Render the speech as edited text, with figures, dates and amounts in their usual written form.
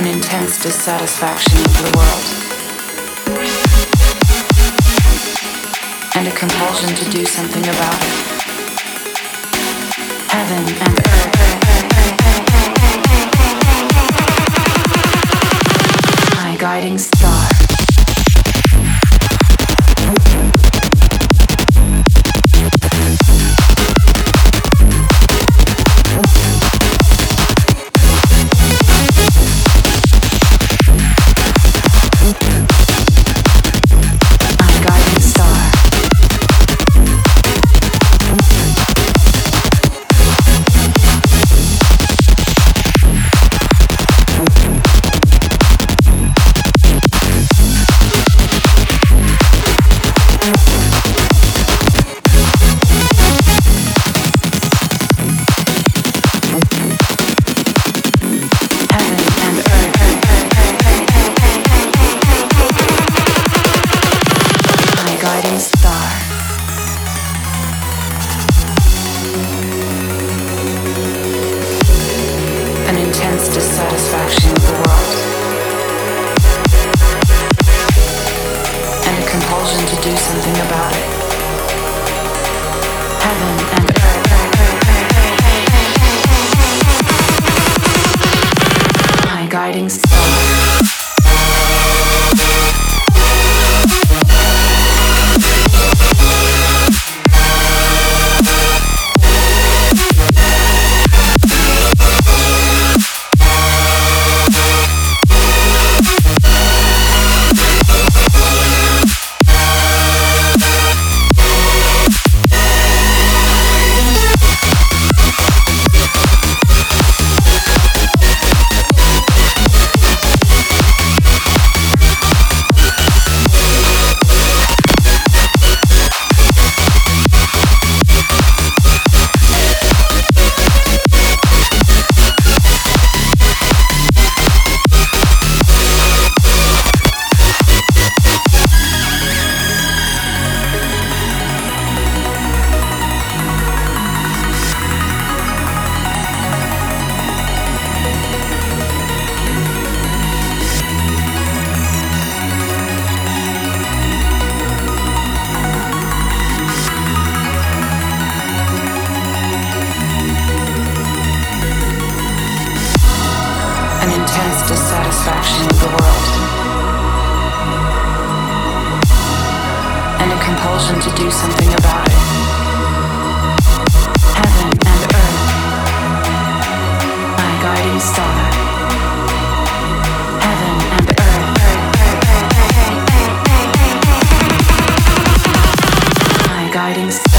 an intense dissatisfaction of the world, and a compulsion to do something about it. Heaven and earth, my guiding star. An intense dissatisfaction of the world, and a compulsion to do something about it. Heaven and earth, my guiding star. An intense dissatisfaction of the world, and a compulsion to do something about it. Heaven and earth, my guiding star. Heaven and earth, my guiding star.